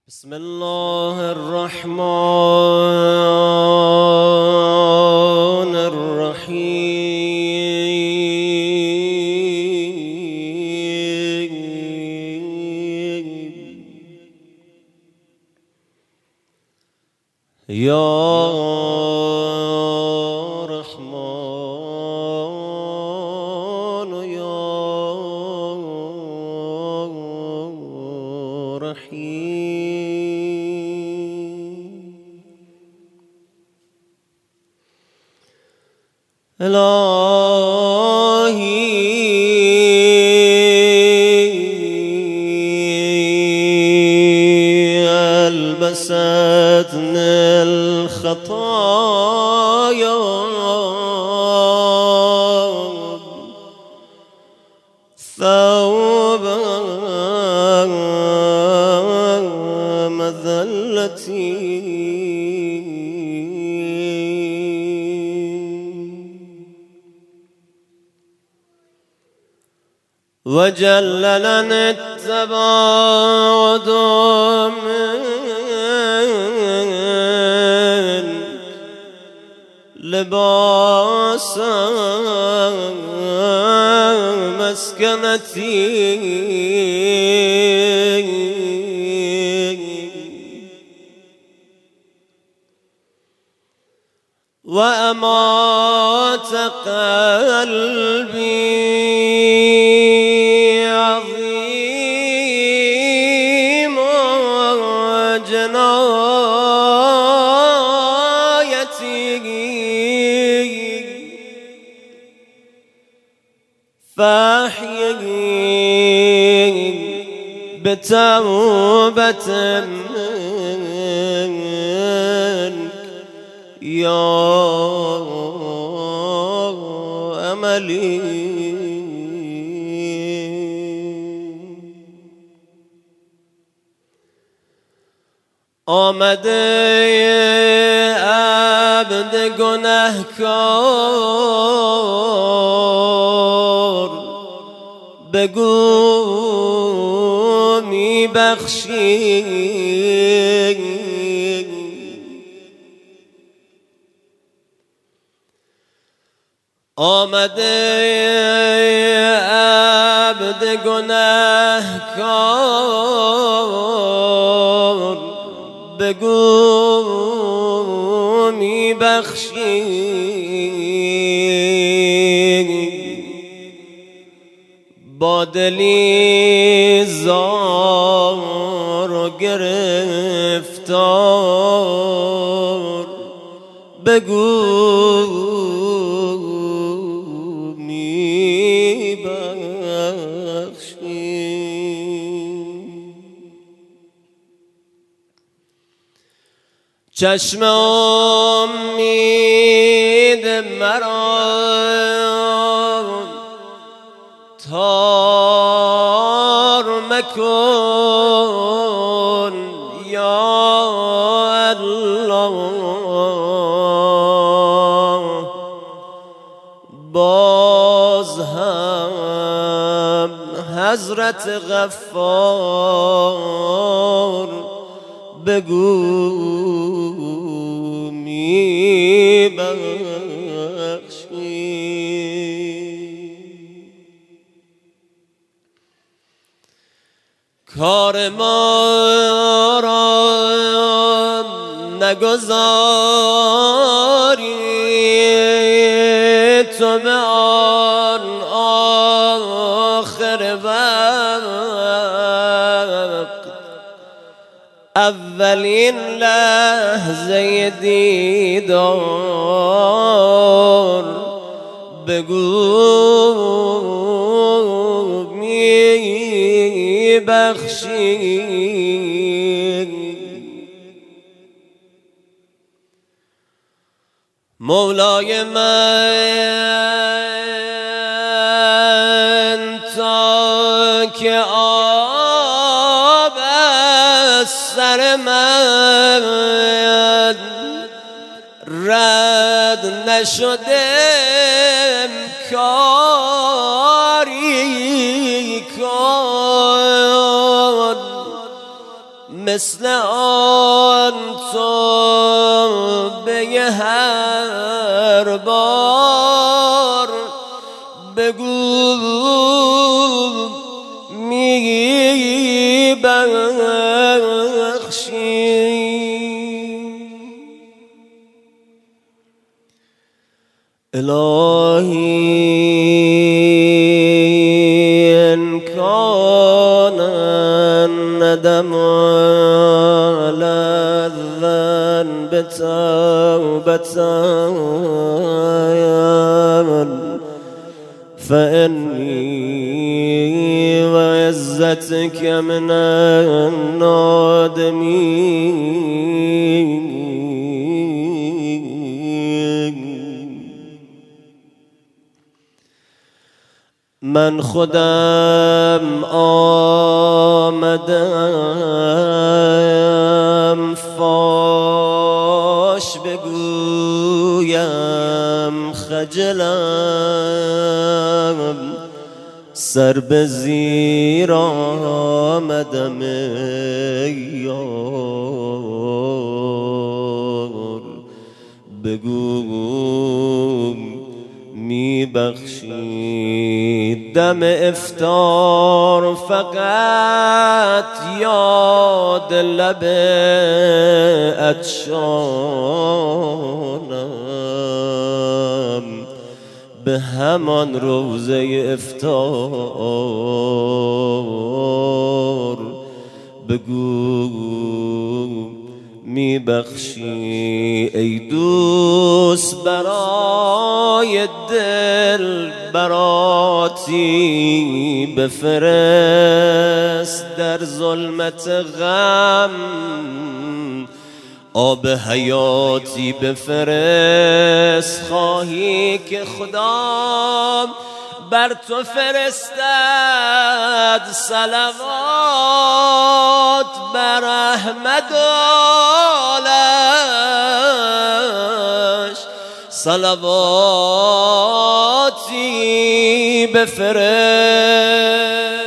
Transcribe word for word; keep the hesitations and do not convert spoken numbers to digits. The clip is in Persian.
بسم الله الرحمن الرحيم. يا رحمن يا رحيم. إلهي ألبستني الخطايا ثوب مذلتي وجللني التباعد منك لباسا مسكنتي وأمات قلبي عظيم جنايتي فاحيي بتوبة منك يا أملي. آمده عبد گنهکار بگو می بخشی آمده عبد گنهکار بگو می بخشی با دلی زار و گرفتار بگو می بخشی. چشم امید مرا تار مکن یا الله. باز هم حضرت غفار بگو می بخشی. کار ما را نگذاری تو به آن آخر وقت اولین لحظه دیدار بگو می بخشی. مولای من تا که آب از سر من رد نشده کاری کن مثل آن تو به هر بار بگو می بخشی. الهی ان کان الندم لذا بتوبة فإني وعزتك من النادمين. من خودم آمدم فاش بگویم خجلم، سر به زیر آمدم ای یار، بگو می بخشی. دم افطار فقط یاد لب عطشانم، به همان روزه افطار بگو می بخشی. ای دوست برای دل براتی بفرست، در ظلمت غم آب حیاتی بفرست. خواهی که خدا بر تو فرستد صلوات بر احمد آلش، صلواتی بفرست.